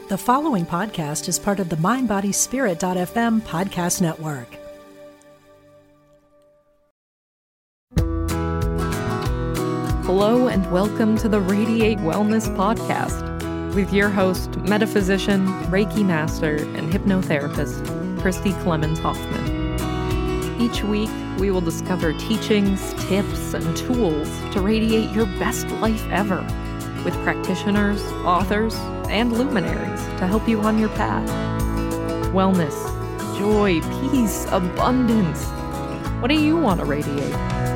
The following podcast is part of the MindBodySpirit.fm podcast network. Hello and welcome to the Radiate Wellness Podcast with your host, metaphysician, Reiki master, and hypnotherapist, Christy Clemens Hoffman. Each week, we will discover teachings, tips, and tools to radiate your best life ever with practitioners, authors, and luminaries to help you on your path. Wellness, joy, peace, abundance. What do you want to radiate?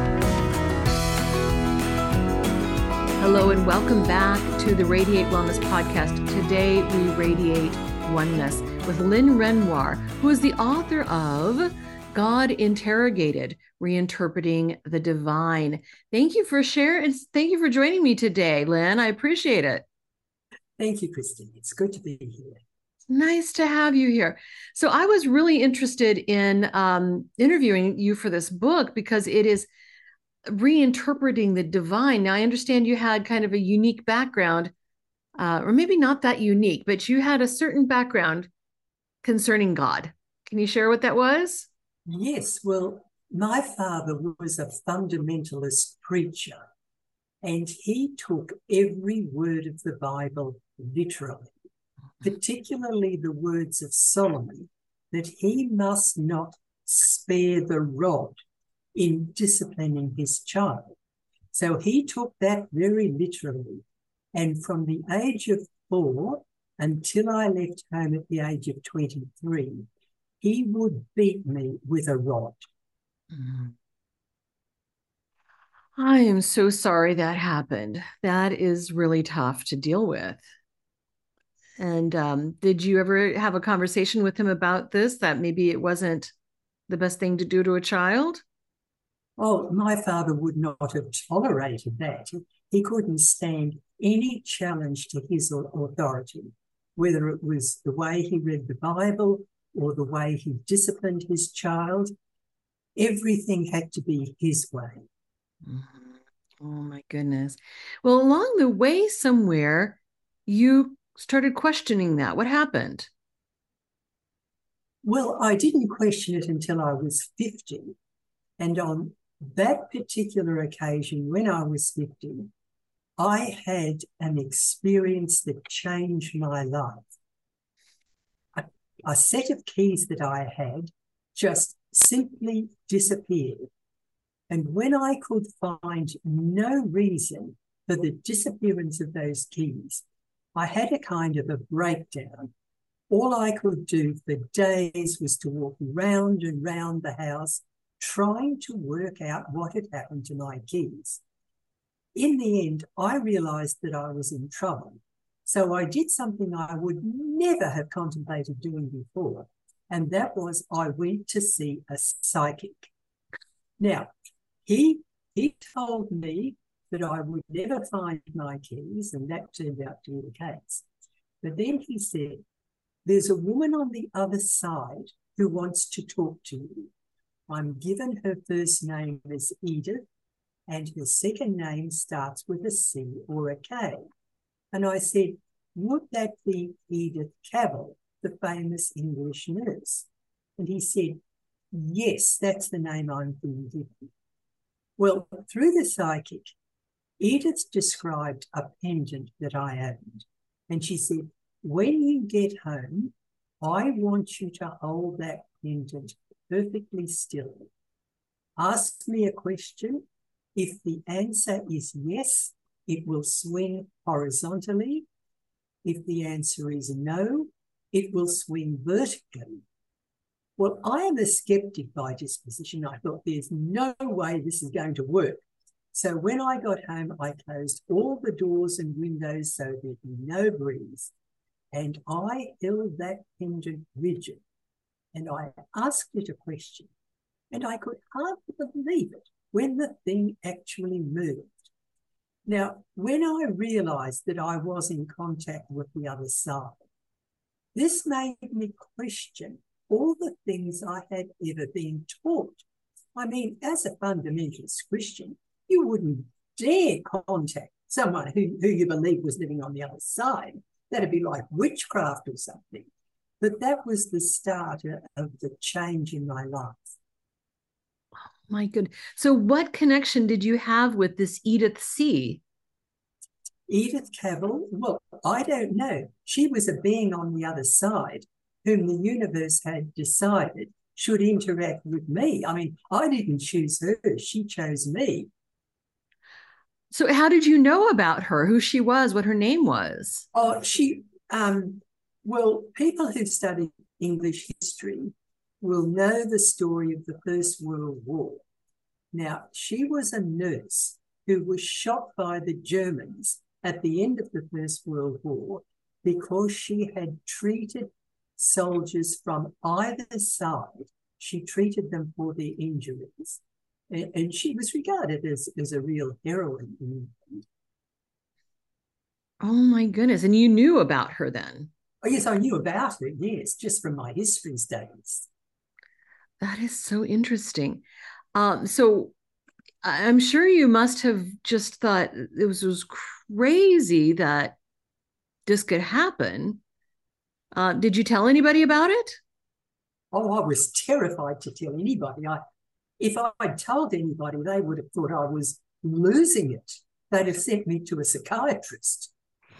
Hello and welcome back to the Radiate Wellness Podcast. Today we radiate oneness with Lynn Renoir, who is the author of God Interrogated, Reinterpreting the Divine. Thank you for sharing. Thank you for joining me today, Lynn. I appreciate it. Thank you, Christy. It's good to be here. Nice to have you here. So I was really interested in interviewing you for this book because it is reinterpreting the divine. Now, I understand you had kind of a unique background, or maybe not that unique, but you had a certain background concerning God. Can you share what that was? Yes. Well, my father was a fundamentalist preacher, and he took every word of the Bible literally, particularly the words of Solomon, that he must not spare the rod in disciplining his child. So he took that very literally. And from the age of 4 until I left home at the age of 23, he would beat me with a rod. I am so sorry that happened. That is really tough to deal with. And did you ever have a conversation with him about this, that maybe it wasn't the best thing to do to a child? Oh, my father would not have tolerated that. He couldn't stand any challenge to his authority, whether it was the way he read the Bible or the way he disciplined his child. Everything had to be his way. Oh, my goodness. Well, along the way somewhere, you started questioning that. What happened? Well, I didn't question it until I was 50. And on that particular occasion, when I was 50, I had an experience that changed my life. A set of keys that I had just simply disappeared. And when I could find no reason for the disappearance of those keys, I had a kind of a breakdown. All I could do for days was to walk round and round the house, trying to work out what had happened to my keys. In the end, I realized that I was in trouble. So I did something I would never have contemplated doing before, and that was I went to see a psychic. Now, he told me that I would never find my keys, and that turned out to be the case. But then he said, there's a woman on the other side who wants to talk to you. I'm given her first name as Edith, and her second name starts with a C or a K. And I said, would that be Edith Cavell, the famous English nurse? And he said, yes, that's the name I'm being given. Well, through the psychic, Edith described a pendant that I owned. And she said, when you get home, I want you to hold that pendant perfectly still. Ask me a question. If the answer is yes, it will swing horizontally. If the answer is no, it will swing vertically. Well, I am a skeptic by disposition. I thought there's no way this is going to work. So when I got home, I closed all the doors and windows so there'd be no breeze. And I held that pendant rigid. And I asked it a question. And I could hardly believe it when the thing actually moved. Now, when I realized that I was in contact with the other side, this made me question all the things I had ever been taught. I mean, as a fundamentalist Christian, you wouldn't dare contact someone who you believed was living on the other side. that'd be like witchcraft or something. But that was the start of the change in my life. My goodness. So what connection did you have with this Edith C? Edith Cavell, well, I don't know. She was a being on the other side whom the universe had decided should interact with me. I mean, I didn't choose her. She chose me. So how did you know about her, who she was, what her name was? Oh, well, people who study English history will know the story of the First World War. Now, she was a nurse who was shot by the Germans at the end of the First World War because she had treated soldiers from either side. She treated them for their injuries. And she was regarded as a real heroine in England. Oh, my goodness. And you knew about her then? Oh, yes, I knew about her, yes, just from my history studies. That is so interesting. So I'm sure you must have just thought it was crazy that this could happen. Did you tell anybody about it? Oh, I was terrified to tell anybody. If I'd told anybody, they would have thought I was losing it. They'd have sent me to a psychiatrist.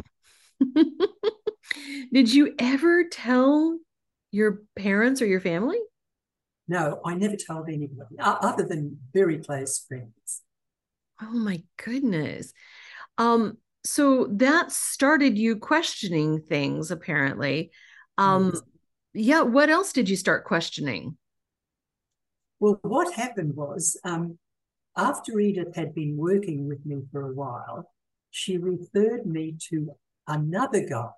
Did you ever tell your parents or your family? No, I never told anybody, other than very close friends. Oh, my goodness. So that started you questioning things, apparently. Yes. Yeah, what else did you start questioning? Well, what happened was, after Edith had been working with me for a while, she referred me to another guy.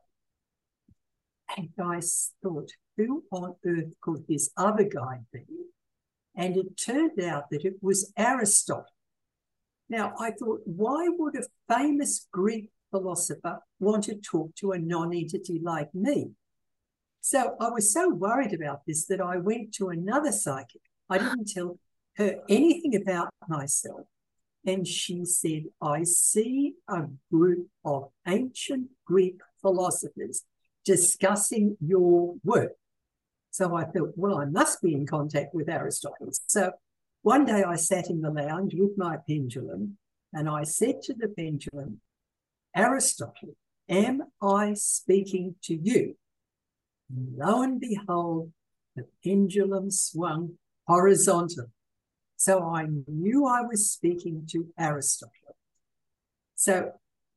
And I thought, who on earth could this other guy be? And it turned out that it was Aristotle. Now, I thought, why would a famous Greek philosopher want to talk to a non-entity like me? So I was so worried about this that I went to another psychic. I didn't tell her anything about myself. And she said, I see a group of ancient Greek philosophers discussing your work. So I thought, well, I must be in contact with Aristotle. So one day I sat in the lounge with my pendulum and I said to the pendulum, Aristotle, am I speaking to you? And lo and behold, the pendulum swung horizontal. So I knew I was speaking to Aristotle. So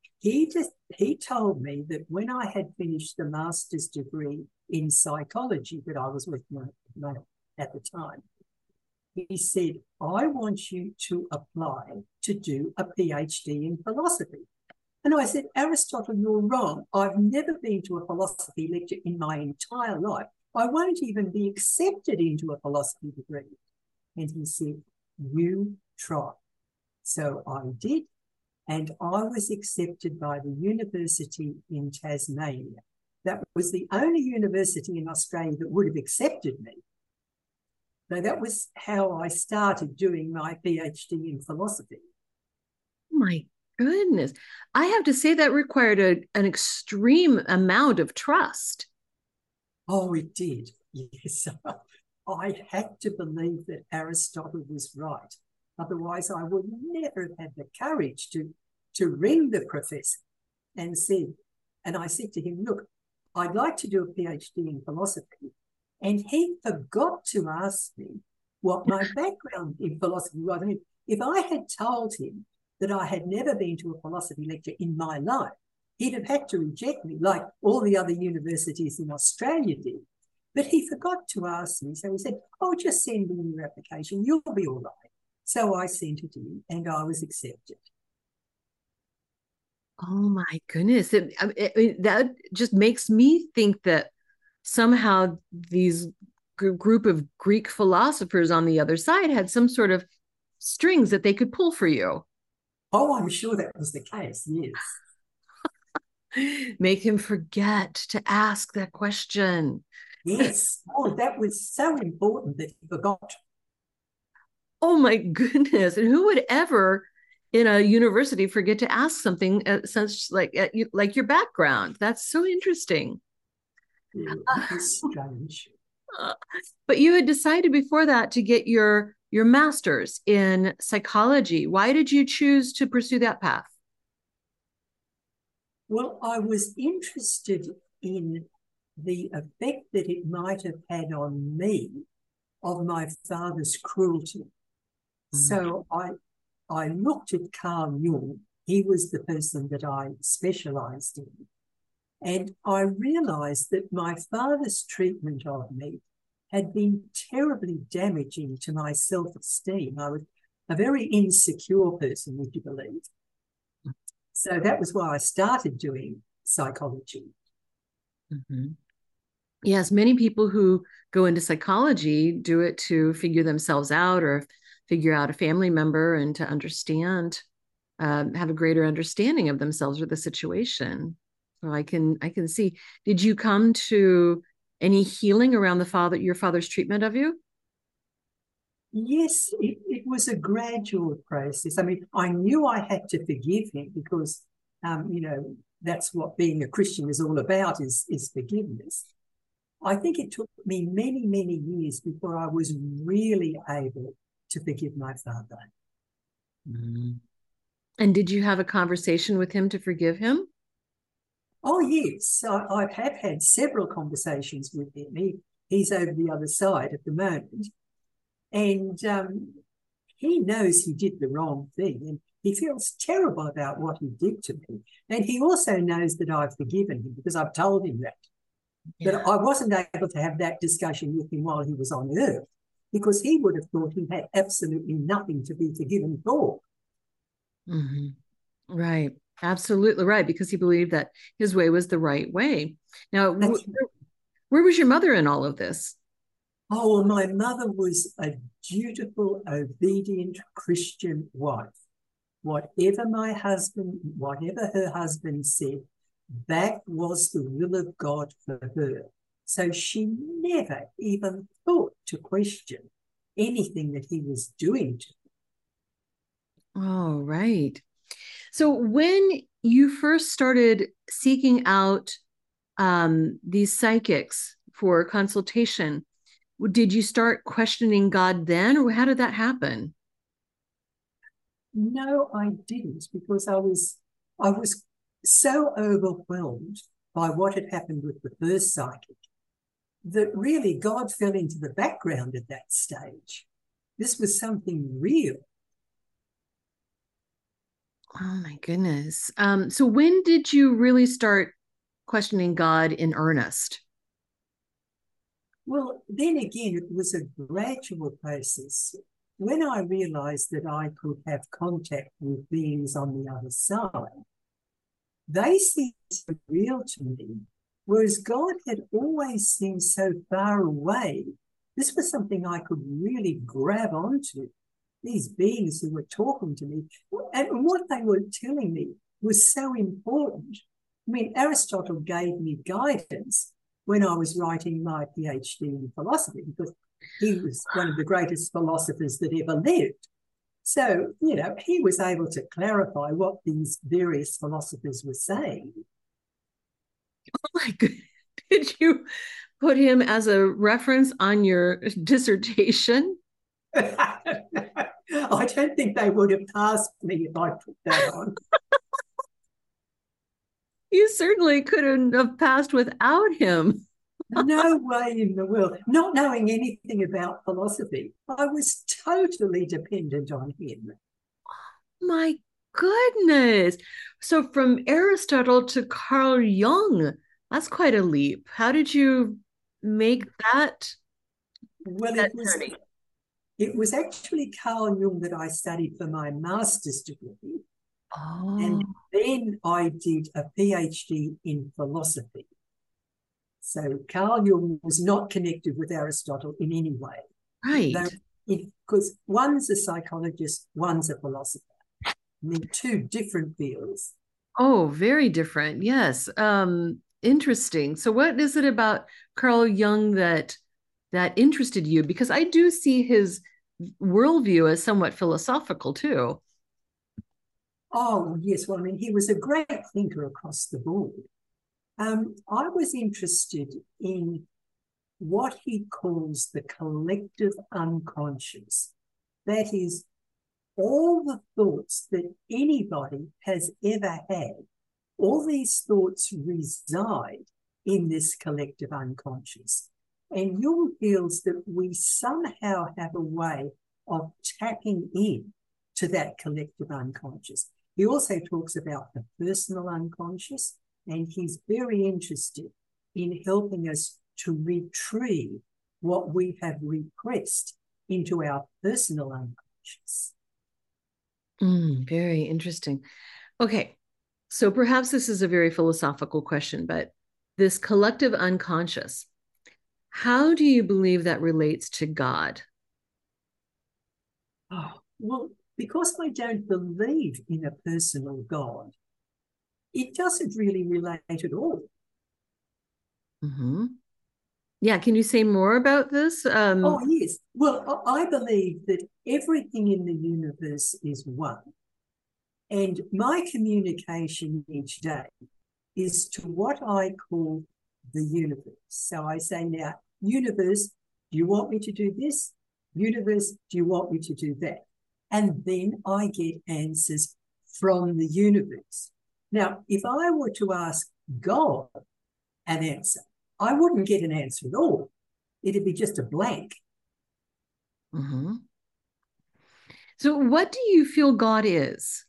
he told me that when I had finished the master's degree in psychology that I was working on at the time, he said, I want you to apply to do a PhD in philosophy. And I said, Aristotle, you're wrong. I've never been to a philosophy lecture in my entire life. I won't even be accepted into a philosophy degree. And he said, you try. So I did, and I was accepted by the university in Tasmania. That was the only university in Australia that would have accepted me. So that was how I started doing my PhD in philosophy. My goodness. I have to say that required an extreme amount of trust. Oh, it did. Yes. I had to believe that Aristotle was right. Otherwise, I would never have had the courage to ring the professor and I said to him, look, I'd like to do a PhD in philosophy. And he forgot to ask me what my background in philosophy was. I mean, if I had told him that I had never been to a philosophy lecture in my life, he'd have had to reject me like all the other universities in Australia did. But he forgot to ask me. So he said, oh, just send me your application. You'll be all right. So I sent it in and I was accepted. Oh, my goodness. That just makes me think that somehow these group of Greek philosophers on the other side had some sort of strings that they could pull for you. Oh, I'm sure that was the case, yes. Make him forget to ask that question. Yes. Oh, that was so important that he forgot. Oh, my goodness. And who would ever in a university forget to ask something such like your background. That's so interesting. Yeah, it's strange. But you had decided before that to get your master's in psychology. Why did you choose to pursue that path? Well, I was interested in the effect that it might have had on me of my father's cruelty. So I looked at Carl Jung. He was the person that I specialized in. And I realized that my father's treatment of me had been terribly damaging to my self-esteem. I was a very insecure person, would you believe? So that was why I started doing psychology. Mm-hmm. Yes, many people who go into psychology do it to figure themselves out or figure out a family member and to understand, have a greater understanding of themselves or the situation. So I can see. Did you come to any healing around your father's treatment of you? Yes, it was a gradual process. I mean, I knew I had to forgive him because, that's what being a Christian is all about, is forgiveness. I think it took me many, many years before I was really able to forgive my father. Mm-hmm. And did you have a conversation with him to forgive him? Oh, yes. I have had several conversations with him. He's over the other side at the moment. And he knows he did the wrong thing. And he feels terrible about what he did to me. And he also knows that I've forgiven him because I've told him that. Yeah. But I wasn't able to have that discussion with him while he was on earth because he would have thought he had absolutely nothing to be forgiven for. Mm-hmm. Right. Absolutely right. Because he believed that his way was the right way. Now, where was your mother in all of this? Oh, well, my mother was a dutiful, obedient Christian wife. Whatever her husband said, that was the will of God for her. So she never even thought to question anything that he was doing to her. Oh, right. So when you first started seeking out these psychics for consultation, did you start questioning God then, or how did that happen? No, I didn't, because I was so overwhelmed by what had happened with the first psychic that really God fell into the background at that stage. This was something real. Oh my goodness. So when did you really start questioning God in earnest? Well, then again, it was a gradual process. When I realized that I could have contact with beings on the other side, they seemed so real to me, whereas God had always seemed so far away. This was something I could really grab onto. These beings who were talking to me, and what they were telling me was so important. I mean, Aristotle gave me guidance when I was writing my PhD in philosophy, because he was one of the greatest philosophers that ever lived. So, he was able to clarify what these various philosophers were saying. Oh my goodness. Did you put him as a reference on your dissertation? I don't think they would have passed me if I put that on. You certainly couldn't have passed without him. No way in the world. Not knowing anything about philosophy, I was totally dependent on him. My goodness. So from Aristotle to Carl Jung, that's quite a leap. How did you make that? Well, it was actually Carl Jung that I studied for my master's degree. Oh. And then I did a PhD in philosophy. So Carl Jung was not connected with Aristotle in any way. Right. Because one's a psychologist, one's a philosopher. I mean, two different fields. Oh, very different. Yes. Interesting. So what is it about Carl Jung that interested you? Because I do see his worldview as somewhat philosophical too. Oh, yes. Well, I mean, he was a great thinker across the board. I was interested in what he calls the collective unconscious. That is, all the thoughts that anybody has ever had, all these thoughts reside in this collective unconscious. And Jung feels that we somehow have a way of tapping in to that collective unconscious. He also talks about the personal unconscious, and he's very interested in helping us to retrieve what we have repressed into our personal unconscious. Very interesting. Okay, so perhaps this is a very philosophical question, but this collective unconscious, how do you believe that relates to God? Oh, well, because I don't believe in a personal God, it doesn't really relate at all. Mm-hmm. Yeah, can you say more about this? Oh, yes. Well, I believe that everything in the universe is one. And my communication each day is to what I call the universe. So I say now, universe, do you want me to do this? Universe, do you want me to do that? And then I get answers from the universe. Now, if I were to ask God an answer, I wouldn't get an answer at all. It'd be just a blank. Mm-hmm. So what do you feel God is?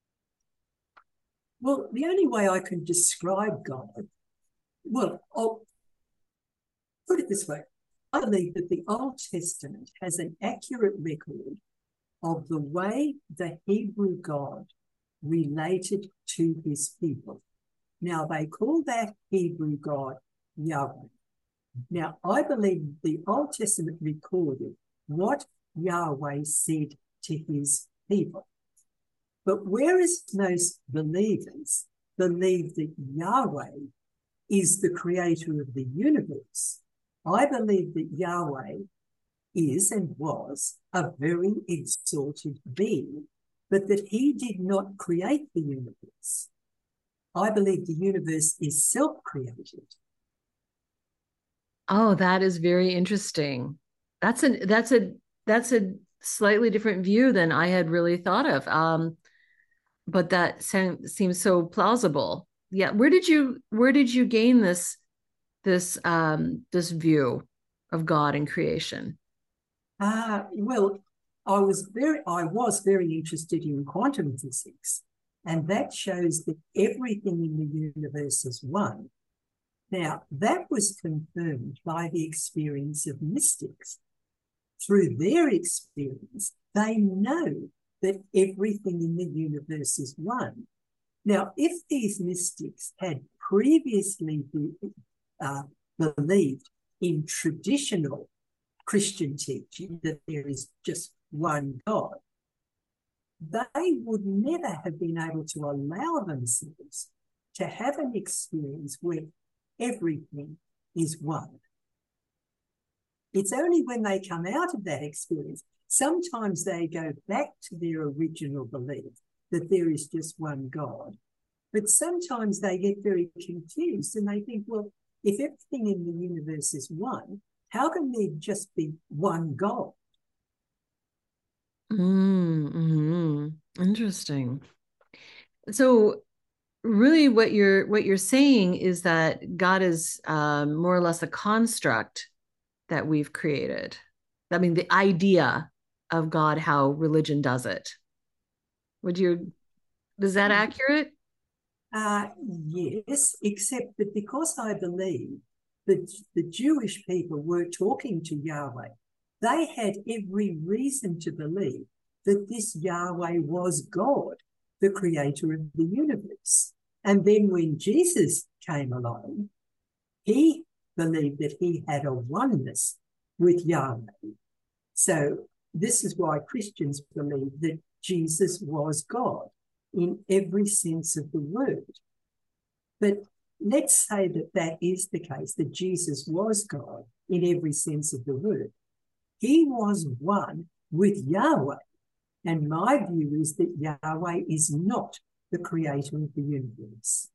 Well, the only way I can describe God, well, I'll put it this way. I believe that the Old Testament has an accurate record of the way the Hebrew God related to his people. Now, they call that Hebrew God Yahweh. Now, I believe the Old Testament recorded what Yahweh said to his people. But whereas most believers believe that Yahweh is the creator of the universe, I believe that Yahweh is and was a very exalted being, but that he did not create the universe. I believe the universe is self-created. Oh, that is very interesting. That's a slightly different view than I had really thought of. But that seems so plausible. Yeah, where did you gain this view of God and creation? Well, I was very interested in quantum physics, and that shows that everything in the universe is one. Now, that was confirmed by the experience of mystics. Through their experience, they know that everything in the universe is one. Now, if these mystics had previously believed in traditional Christian teaching that there is just one God, they would never have been able to allow themselves to have an experience where everything is one. It's only when they come out of that experience, sometimes they go back to their original belief that there is just one God. But sometimes they get very confused and they think, well, if everything in the universe is one, how can there just be one God? Mm-hmm. Interesting. So really what you're saying is that God is more or less a construct that we've created. I mean, the idea of God, how religion does it. Is that accurate? Yes, except that because I believe that the Jewish people were talking to Yahweh, they had every reason to believe that this Yahweh was God, the creator of the universe. And then when Jesus came along, he believed that he had a oneness with Yahweh. So this is why Christians believe that Jesus was God in every sense of the word. But let's say that that is the case, that Jesus was God in every sense of the word. He was one with Yahweh. And my view is that Yahweh is not the creator of the universe.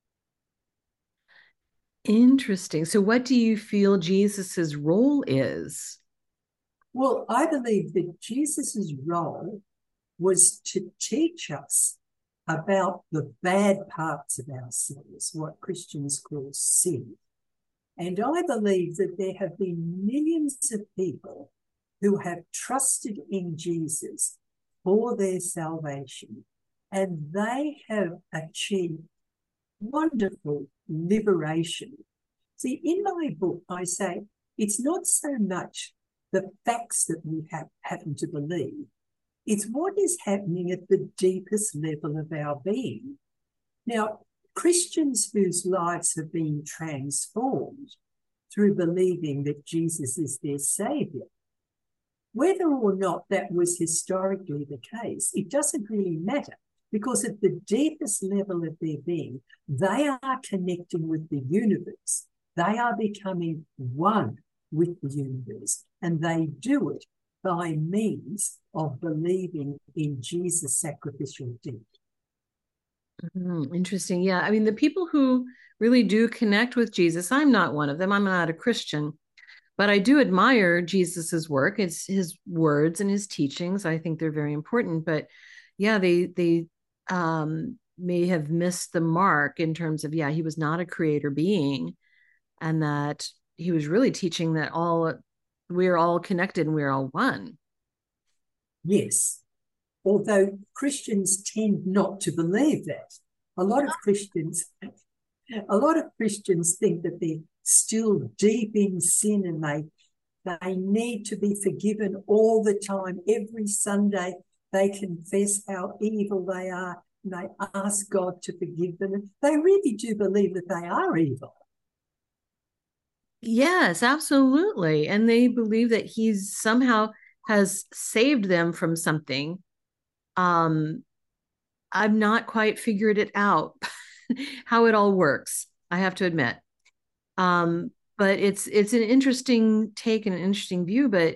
Interesting. So what do you feel Jesus's role is? Well, I believe that Jesus's role was to teach us about the bad parts of ourselves, what Christians call sin. And I believe that there have been millions of people who have trusted in Jesus for their salvation, and they have achieved wonderful liberation. See, in my book, I say it's not so much the facts that we happen to believe, it's what is happening at the deepest level of our being. Now, Christians whose lives have been transformed through believing that Jesus is their saviour, whether or not that was historically the case, it doesn't really matter, because at the deepest level of their being, they are connecting with the universe. They are becoming one with the universe, and they do it by means of believing in Jesus' sacrificial death. Interesting. Yeah. I mean, the people who really do connect with Jesus, I'm not one of them. I'm not a Christian, but I do admire Jesus's work. It's his words and his teachings. I think they're very important. But yeah, they may have missed the mark in terms of, he was not a creator being, and that he was really teaching that we're all connected and we're all one. Yes. Although Christians tend not to believe that. A lot of Christians think that they're still deep in sin, and they need to be forgiven all the time. Every Sunday they confess how evil they are, and they ask God to forgive them. And they really do believe that they are evil. Yes, absolutely. And they believe that he somehow has saved them from something. I've not quite figured it out how it all works, I have to admit. But it's an interesting take and an interesting view, but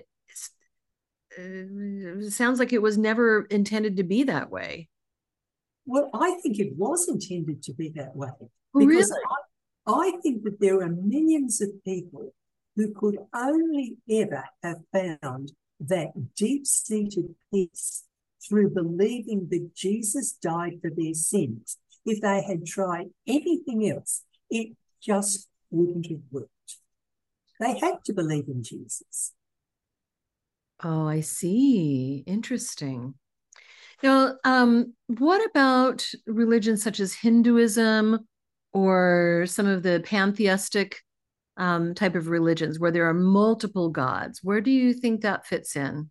it sounds like it was never intended to be that way. Well, I think it was intended to be that way. Because really? I think that there are millions of people who could only ever have found that deep-seated peace through believing that Jesus died for their sins. If they had tried anything else, it just wouldn't have worked. They had to believe in Jesus. Oh, I see. Interesting. Now, what about religions such as Hinduism or some of the pantheistic type of religions where there are multiple gods? Where do you think that fits in?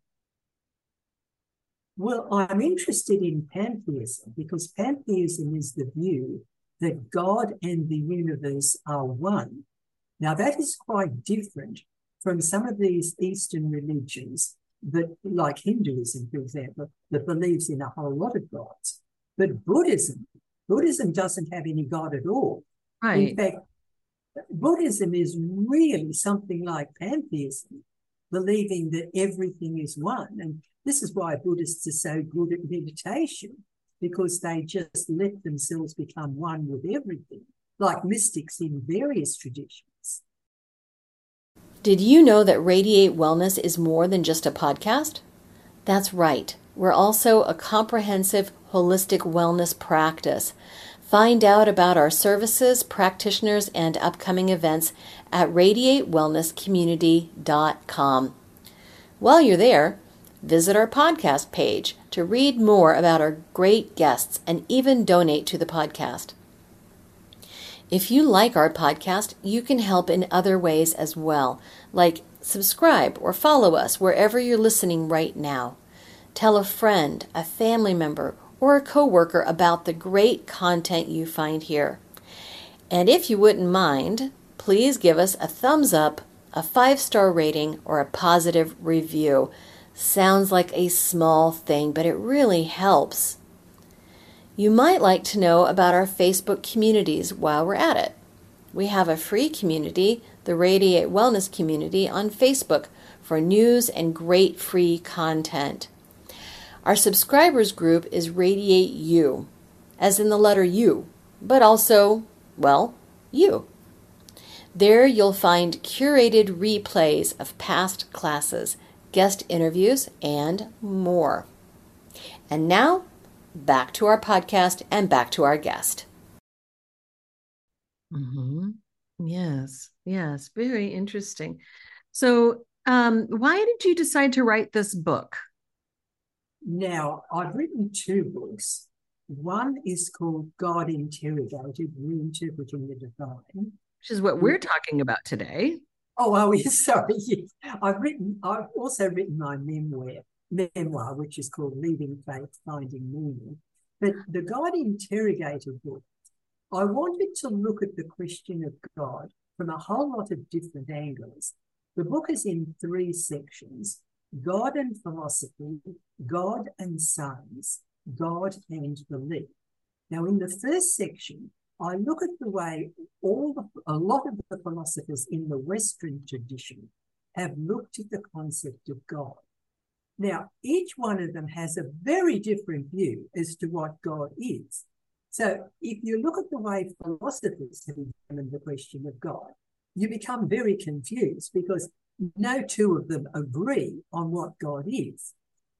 Well, I'm interested in pantheism because pantheism is the view that God and the universe are one. Now, that is quite different from some of these Eastern religions that, like Hinduism, for example, that believes in a whole lot of gods. But Buddhism doesn't have any God at all. Right. In fact, Buddhism is really something like pantheism, believing that everything is one. And this is why Buddhists are so good at meditation, because they just let themselves become one with everything, like mystics in various traditions. Did you know that Radiate Wellness is more than just a podcast? That's right. We're also a comprehensive, holistic wellness practice. Find out about our services, practitioners, and upcoming events at radiatewellnesscommunity.com. While you're there, visit our podcast page to read more about our great guests and even donate to the podcast. If you like our podcast, you can help in other ways as well, like subscribe or follow us wherever you're listening right now. Tell a friend, a family member, or a coworker about the great content you find here. And if you wouldn't mind, please give us a thumbs up, a 5-star rating, or a positive review. Sounds like a small thing, but it really helps. You might like to know about our Facebook communities while we're at it. We have a free community, the Radiate Wellness Community, on Facebook for news and great free content. Our subscribers group is Radiate You, as in the letter U, but also, well, you. There you'll find curated replays of past classes, guest interviews, and more. And now, back to our podcast and back to our guest. Mm-hmm. Yes, yes, very interesting. So, why did you decide to write this book? Now, I've written two books. One is called God Interrogated, Reinterpreting the Divine. Which is what we're talking about today. Oh, yes, sorry. Yes. I've also written my memoir, which is called Leaving Faith, Finding Meaning. But the God Interrogated book, I wanted to look at the question of God from a whole lot of different angles. The book is in 3 sections: God and philosophy, God and science, God and belief. Now, in the first section, I look at the way a lot of the philosophers in the Western tradition have looked at the concept of God. Now, each one of them has a very different view as to what God is. So if you look at the way philosophers have examined the question of God, you become very confused because no two of them agree on what God is.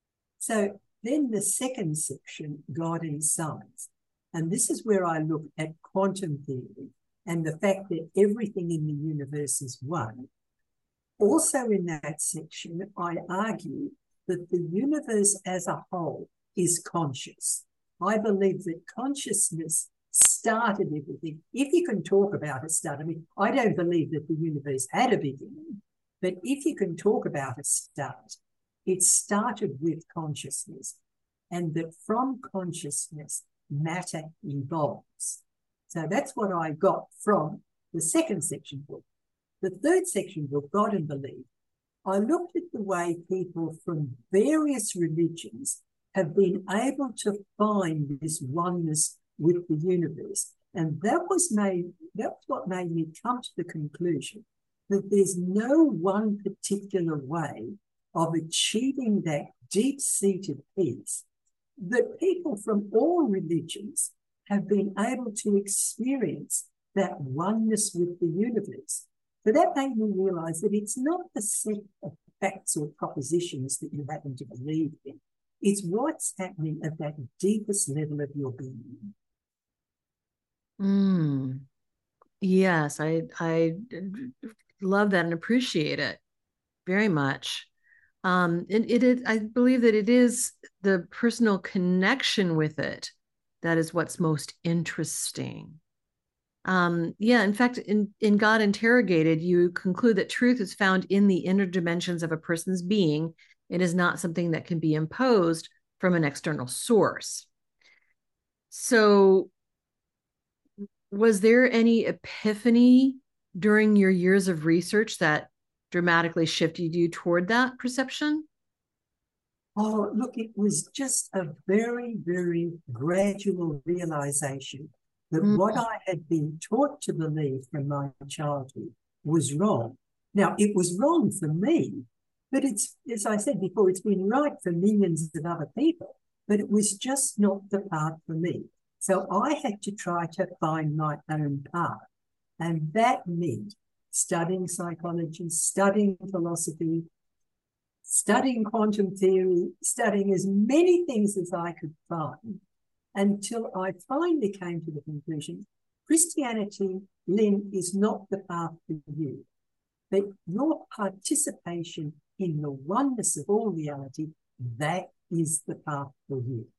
So then the second section, God and science. And this is where I look at quantum theory and the fact that everything in the universe is one. Also in that section, I argue that the universe as a whole is conscious. I believe that consciousness started everything. If you can talk about a start, I mean, I don't believe that the universe had a beginning, but if you can talk about a start, it started with consciousness, and that from consciousness, matter evolves. So that's what I got from the second section book. The third section book, God and Belief, I looked at the way people from various religions have been able to find this oneness with the universe. And that was what made me come to the conclusion that there's no one particular way of achieving that deep-seated peace, that people from all religions have been able to experience that oneness with the universe. So that made me realize that it's not the set of facts or propositions that you happen to believe in. It's what's happening at that deepest level of your being. Yes, I love that and appreciate it very much. And it is, I believe that it is the personal connection with it that is what's most interesting. In fact, in God Interrogated, you conclude that truth is found in the inner dimensions of a person's being. It is not something that can be imposed from an external source. So, was there any epiphany during your years of research that dramatically shifted you toward that perception? Oh, look, it was just a very, very gradual realization that what I had been taught to believe from my childhood was wrong. Now, it was wrong for me, but it's, as I said before, it's been right for millions of other people, but it was just not the path for me. So I had to try to find my own path. And that meant studying psychology, studying philosophy, studying quantum theory, studying as many things as I could find, until I finally came to the conclusion, Christianity, Lynn, is not the path for you, but your participation in the oneness of all reality, that is the path for you.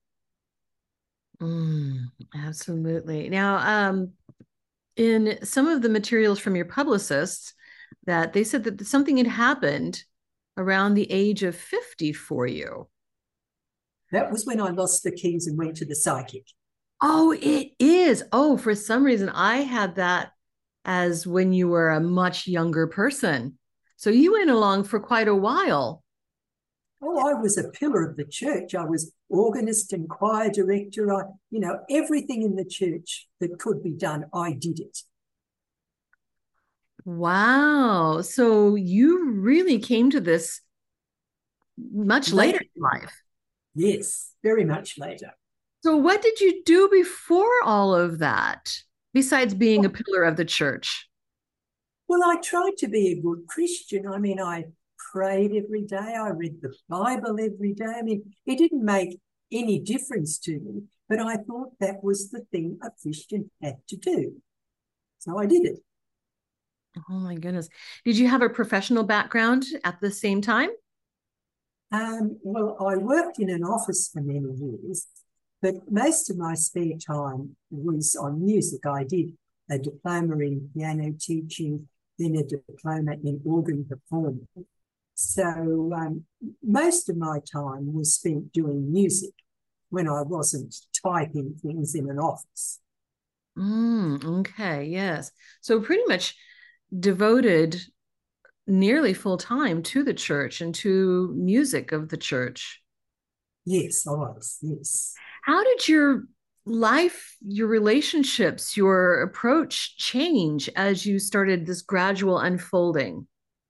Absolutely. Now, in some of the materials from your publicists, that they said that something had happened around the age of 50 for you. That was when I lost the keys and went to the psychic. Oh, it is. Oh, for some reason, I had that as when you were a much younger person. So you went along for quite a while. Oh, I was a pillar of the church. I was organist and choir director. Everything in the church that could be done, I did it. Wow. So you really came to this much later in life. Yes, very much later. So what did you do before all of that, besides being a Well, pillar of the church? well, I tried to be a good Christian. I mean, I prayed every day. I read the Bible every day. I mean, it didn't make any difference to me, but I thought that was the thing a Christian had to do. So I did it. Oh my goodness. Did you have a professional background at the same time? Well, I worked in an office for many years, but most of my spare time was on music. I did a diploma in piano teaching, then a diploma in organ performing. So most of my time was spent doing music when I wasn't typing things in an office. Okay, yes. So pretty much devoted nearly full time to the church and to music of the church. Yes, I was, yes. How did your life, your relationships, your approach change as you started this gradual unfolding?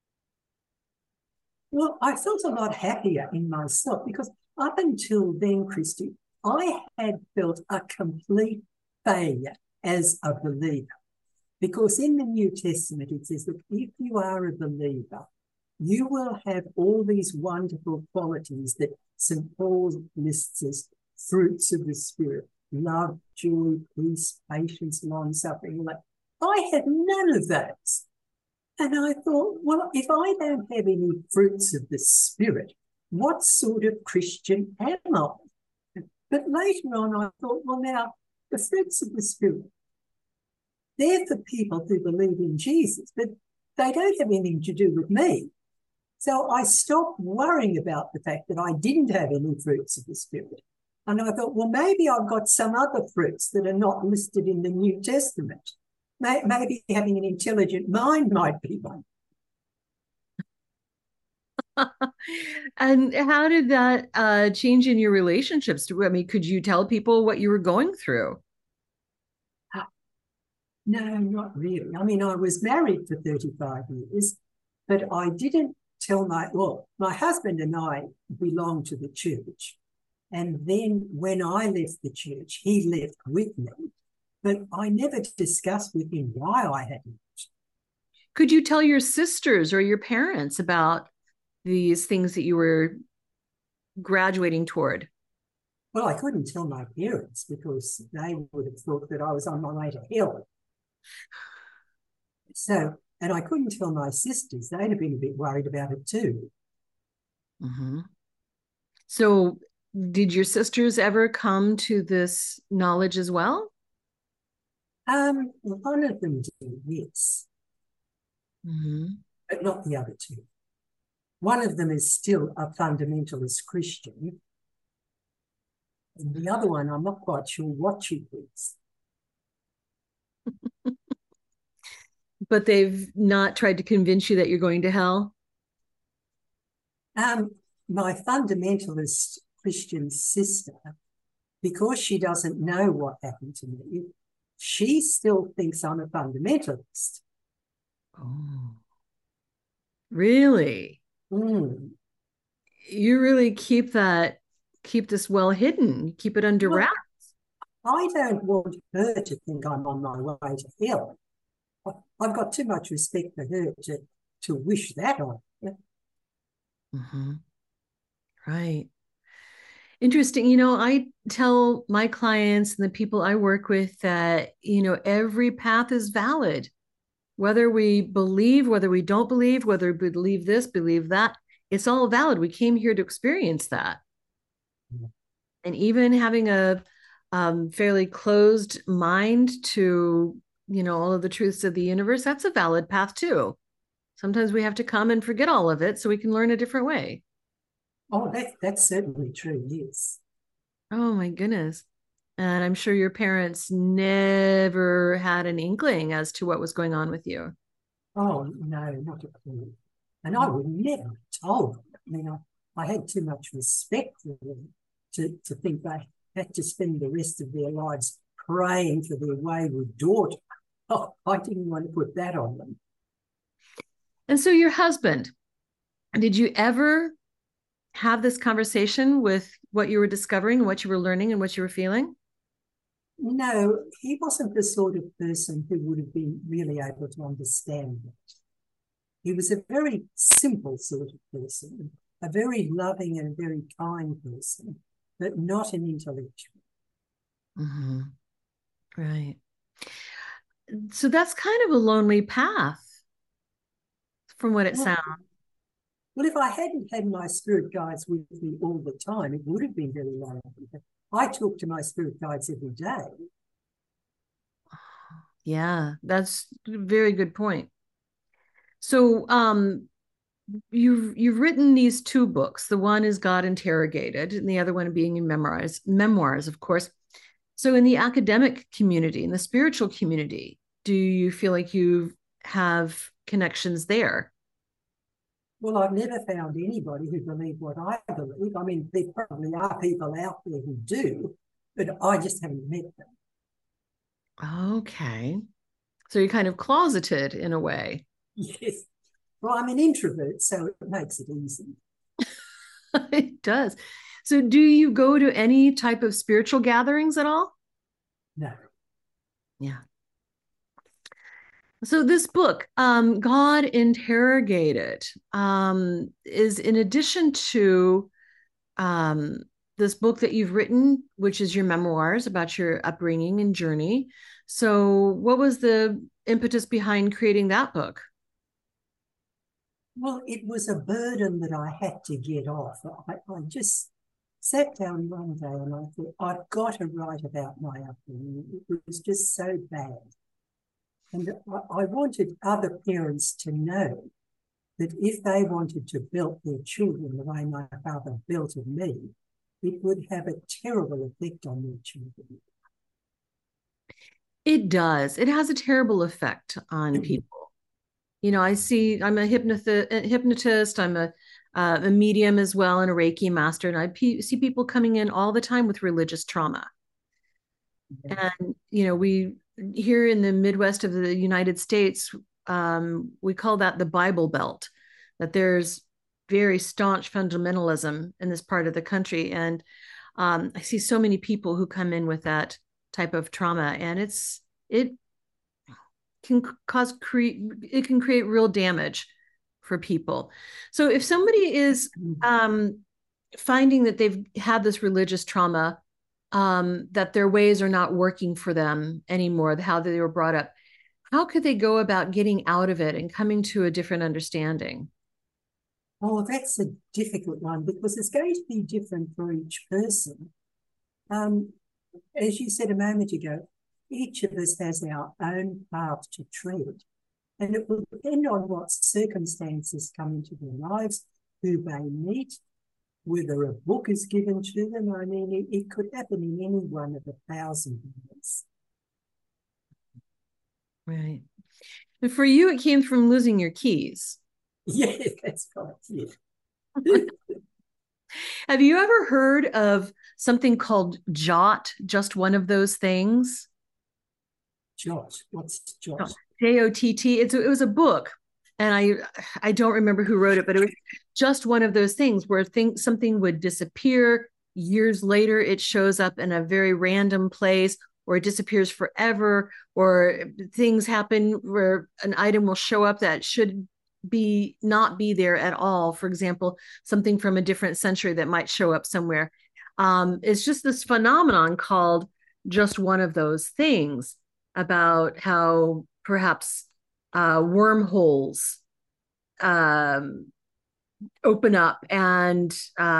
Well, I felt a lot happier in myself because up until then, Christy, I had felt a complete failure as a believer. Because in the New Testament, it says that if you are a believer, you will have all these wonderful qualities that St. Paul lists as fruits of the Spirit: love, joy, peace, patience, long-suffering. I had none of those. And I thought, well, if I don't have any fruits of the Spirit, what sort of Christian am I? But later on, I thought, well, now, the fruits of the Spirit, they're for people who believe in Jesus, but they don't have anything to do with me. So I stopped worrying about the fact that I didn't have any fruits of the Spirit. And I thought, well, maybe I've got some other fruits that are not listed in the New Testament. Maybe having an intelligent mind might be one. And how did that change in your relationships? I mean, could you tell people what you were going through? No, not really. I mean, I was married for 35 years, but I didn't tell my husband and I belonged to the church. And then when I left the church, he left with me, but I never discussed with him why I had left. Could you tell your sisters or your parents about these things that you were graduating toward? Well, I couldn't tell my parents because they would have thought that I was on my way to hell. So, and I couldn't tell my sisters. They'd have been a bit worried about it too. Mm-hmm. So, did your sisters ever come to this knowledge as well? One of them did, yes, but not the other two. One of them is still a fundamentalist Christian, and the other one, I'm not quite sure what she is. But they've not tried to convince you that you're going to hell? My fundamentalist Christian sister, because she doesn't know what happened to me, she still thinks I'm a fundamentalist. Oh, really? Mm. You really keep this well hidden, keep it under wraps. I don't want her to think I'm on my way to hell. I've got too much respect for her to wish that on her. Mm-hmm. Right. Interesting. I tell my clients and the people I work with that, every path is valid. Whether we believe, whether we don't believe, whether we believe this, believe that, it's all valid. We came here to experience that. Yeah. And even having a fairly closed mind to, all of the truths of the universe, that's a valid path too. Sometimes we have to come and forget all of it so we can learn a different way. Oh, that's certainly true, yes. Oh my goodness. And I'm sure your parents never had an inkling as to what was going on with you. Oh, no, not at all. And I would never have told them. I mean, I had too much respect for them to think they had to spend the rest of their lives praying for their wayward daughter. Oh, I didn't want to put that on them. And so your husband, did you ever have this conversation with what you were discovering, what you were learning, and what you were feeling? No, he wasn't the sort of person who would have been really able to understand it. He was a very simple sort of person, a very loving and very kind person, but not an intellectual. Mm-hmm. Right. So that's kind of a lonely path from what it sounds. Well, if I hadn't had my spirit guides with me all the time, it would have been very lonely. I talk to my spirit guides every day. Yeah, that's a very good point. So you've written these two books. The one is God Interrogated, and the other one being memoirs, of course. So in the academic community, in the spiritual community, do you feel like you have connections there? Well, I've never found anybody who believes what I believe. I mean, there probably are people out there who do, but I just haven't met them. Okay. So you're kind of closeted in a way. Yes. Well, I'm an introvert, so it makes it easy. It does. So do you go to any type of spiritual gatherings at all? No. Yeah. So this book, God Interrogated, is in addition to this book that you've written, which is your memoirs about your upbringing and journey. So what was the impetus behind creating that book? Well, it was a burden that I had to get off. I just sat down one day and I thought, I've got to write about my upbringing. It was just so bad. And I wanted other parents to know that if they wanted to build their children the way my father built me, it would have a terrible effect on their children. It does. It has a terrible effect on people. You know, I'm a hypnotist, I'm a medium as well, and a Reiki master, and I see people coming in all the time with religious trauma. Yeah. And, you know, we here in the Midwest of the United States, we call that the Bible Belt, that there's very staunch fundamentalism in this part of the country. And I see so many people who come in with that type of trauma, and it can create real damage for people. So if somebody is finding that they've had this religious trauma, that their ways are not working for them anymore, how they were brought up, how could they go about getting out of it and coming to a different understanding? Oh, that's a difficult one because it's going to be different for each person. As you said a moment ago, each of us has our own path to tread, and it will depend on what circumstances come into their lives, who they meet, whether a book is given to them. I mean, it could happen in any one of 1,000 ways. Right. And for you, it came from losing your keys. Yes, that's right. Yeah. Have you ever heard of something called JOT, just one of those things? JOT. What's JOT? J-O-T-T. It was a book, and I don't remember who wrote it, but it was just one of those things where something would disappear. Years later, it shows up in a very random place, or it disappears forever, or things happen where an item will show up that should not be there at all. For example, something from a different century that might show up somewhere. It's just this phenomenon called just one of those things, about how perhaps wormholes open up and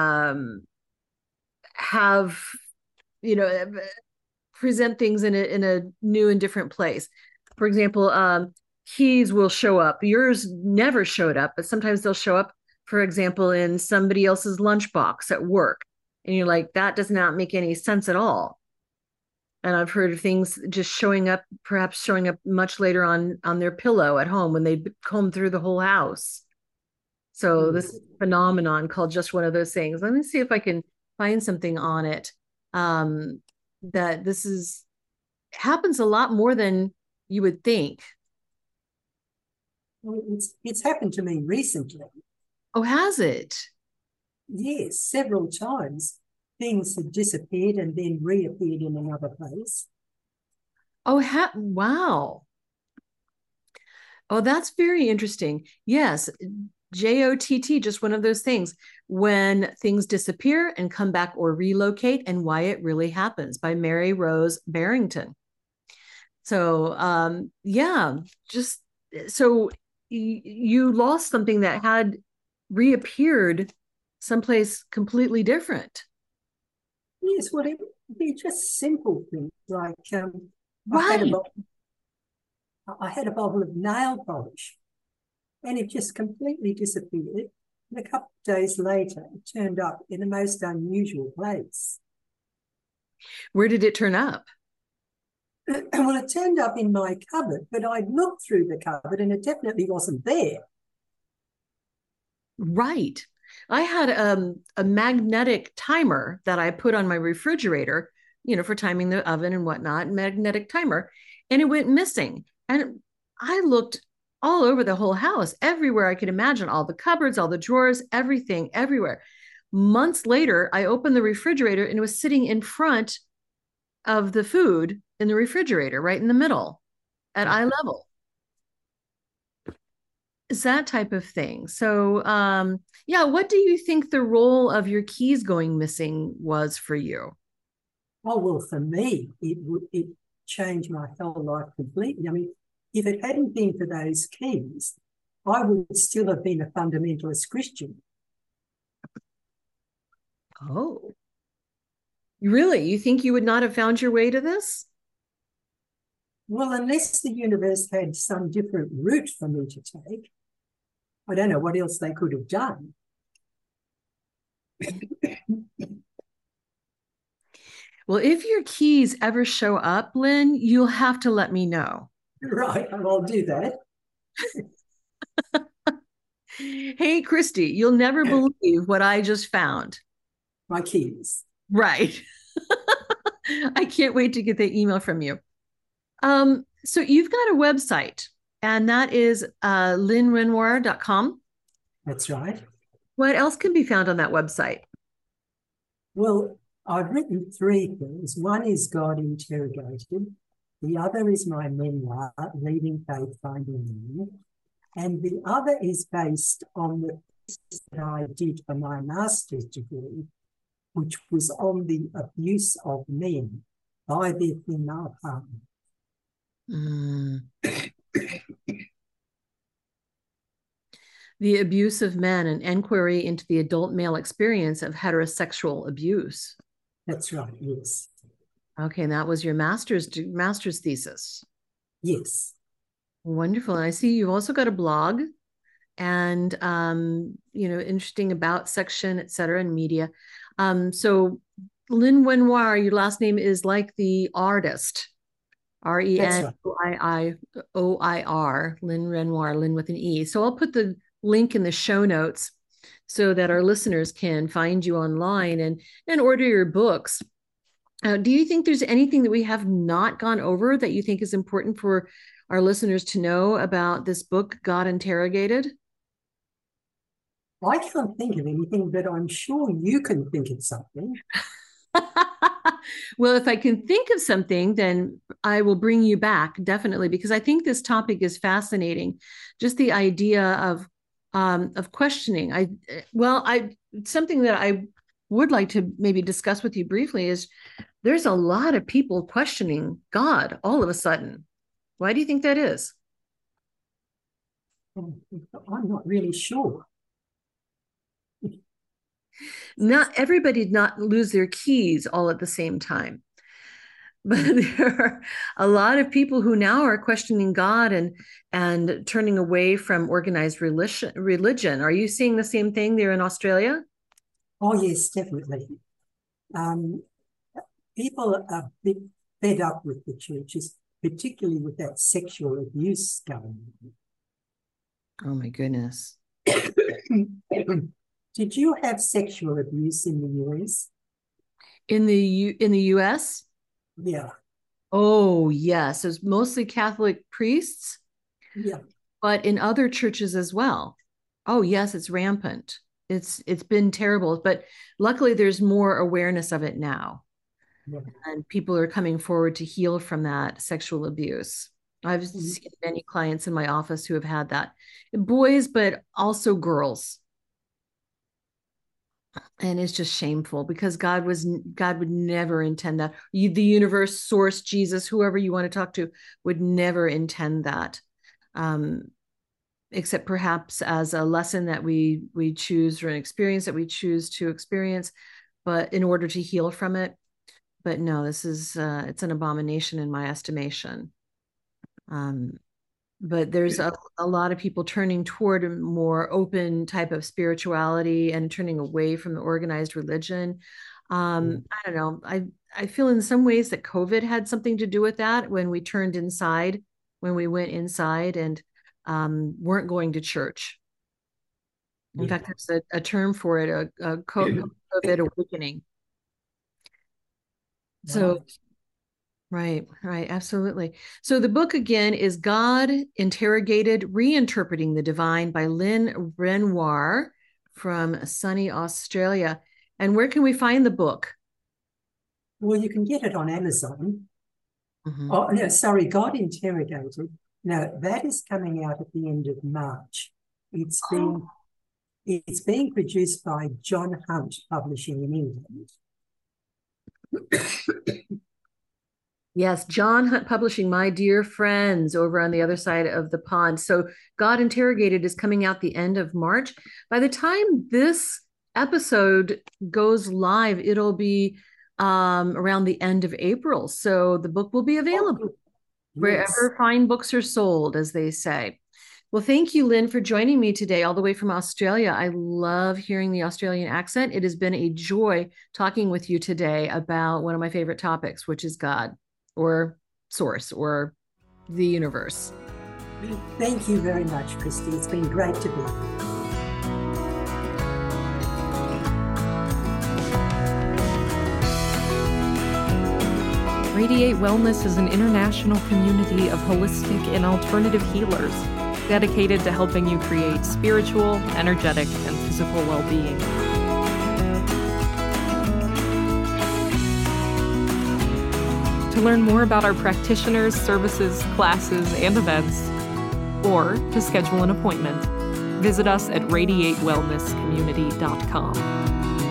have, you know, present things in a new and different place. For example, keys will show up. Yours never showed up, but sometimes they'll show up, for example, in somebody else's lunchbox at work. And you're like, that does not make any sense at all. And I've heard of things just perhaps showing up much later on their pillow at home when they comb through the whole house. So this phenomenon called just one of those things. Let me see if I can find something on it. That happens a lot more than you would think. Well, it's happened to me recently. Oh, has it? Yes, several times things had disappeared and then reappeared in another place. Oh, wow. Oh, that's very interesting. Yes, JOTT, just one of those things when things disappear and come back or relocate, and why it really happens, by Mary Rose Barrington. So, yeah, just so you lost something that had reappeared someplace completely different. Yes, well, it'd be just simple things like Right. I had a bottle of nail polish and it just completely disappeared. And a couple of days later, it turned up in the most unusual place. Where did it turn up? Well, it turned up in my cupboard, but I'd looked through the cupboard and it definitely wasn't there. Right. I had a magnetic timer that I put on my refrigerator, for timing the oven and whatnot, magnetic timer, and it went missing. And I looked all over the whole house, everywhere I could imagine, all the cupboards, all the drawers, everything, everywhere. Months later, I opened the refrigerator and it was sitting in front of the food in the refrigerator, right in the middle at eye level. Is that type of thing. So, yeah, what do you think the role of your keys going missing was for you? Oh, well, for me, it changed my whole life completely. I mean, if it hadn't been for those keys, I would still have been a fundamentalist Christian. Oh, really? You think you would not have found your way to this? Well, unless the universe had some different route for me to take, I don't know what else they could have done. Well, if your keys ever show up, Lynn, you'll have to let me know. Right, I'll do that. Hey, Christy, you'll never believe what I just found. My keys. Right. I can't wait to get the email from you. So you've got a website, and that is lynnrenoir.com. That's right. What else can be found on that website? Well, I've written three things. One is God Interrogated. The other is my memoir, Leaving Faith, Finding Meaning. And the other is based on the thesis that I did for my master's degree, which was on the abuse of men by their female partner. The Abuse of Men, an inquiry into the adult male experience of heterosexual abuse. That's right, yes. Okay, and that was your master's thesis. Yes. Wonderful. And I see you've also got a blog and, interesting about section, et cetera, and media. So Lynn Renoir, your last name is like the artist, Renoir, Lynn Renoir, Lynn with an E. So I'll put the link in the show notes so that our listeners can find you online and order your books. Do you think there's anything that we have not gone over that you think is important for our listeners to know about this book, God Interrogated? I can't think of anything, but I'm sure you can think of something. Well, if I can think of something, then I will bring you back, definitely, because I think this topic is fascinating. Just the idea of questioning. Something that I would like to maybe discuss with you briefly is there's a lot of people questioning God all of a sudden. Why do you think that is? I'm not really sure. Not everybody did not lose their keys all at the same time. But there are a lot of people who now are questioning God and turning away from organized religion. Are you seeing the same thing there in Australia? Oh, yes, definitely. People are a bit fed up with the churches, particularly with that sexual abuse going on. Oh, my goodness. Did you have sexual abuse in the US? In the US? Yeah. Oh, yes. It was mostly Catholic priests. Yeah. But in other churches as well. Oh, yes, it's rampant. it's been terrible, but luckily there's more awareness of it now. Yeah. And people are coming forward to heal from that sexual abuse. I've seen many clients in my office who have had that, boys, but also girls. And it's just shameful because God would never intend that. The universe, source, Jesus, whoever you want to talk to, would never intend that. Except perhaps as a lesson that we choose, or an experience that we choose to experience, but in order to heal from it. But no, this is it's an abomination in my estimation. But there's a lot of people turning toward a more open type of spirituality and turning away from the organized religion. I don't know. I feel in some ways that COVID had something to do with that, when we turned inside, when we went inside and weren't going to church. In fact, there's a term for it, a COVID awakening. So, right, absolutely. So the book again is God Interrogated, Reinterpreting the Divine by Lynn Renoir from sunny Australia. And where can we find the book? Well, you can get it on Amazon. Mm-hmm. Oh, no, sorry, God Interrogated. No, that is coming out at the end of March. It's being produced by John Hunt Publishing in England. Yes, John Hunt Publishing, my dear friends over on the other side of the pond. So God Interrogated is coming out the end of March. By the time this episode goes live, it'll be around the end of April. So the book will be available wherever fine books are sold, as they say. Well, thank you, Lynn, for joining me today all the way from Australia. I love hearing the Australian accent. It has been a joy talking with you today about one of my favorite topics, which is God, or source, or the universe. Thank you very much, Christy. It's been great to be here. Radiate Wellness is an international community of holistic and alternative healers dedicated to helping you create spiritual, energetic, and physical well-being. To learn more about our practitioners, services, classes, and events, or to schedule an appointment, visit us at radiatewellnesscommunity.com.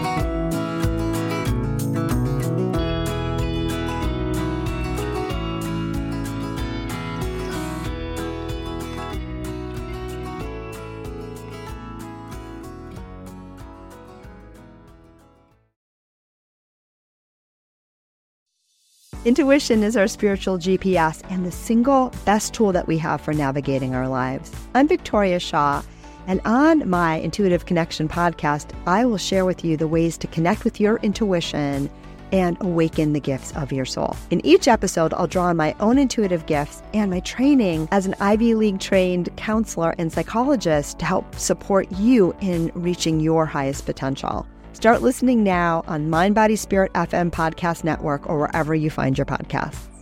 Intuition is our spiritual GPS and the single best tool that we have for navigating our lives. I'm Victoria Shaw, and on my Intuitive Connection podcast, I will share with you the ways to connect with your intuition and awaken the gifts of your soul. In each episode, I'll draw on my own intuitive gifts and my training as an Ivy League trained counselor and psychologist to help support you in reaching your highest potential. Start listening now on Mind Body Spirit FM Podcast Network or wherever you find your podcasts.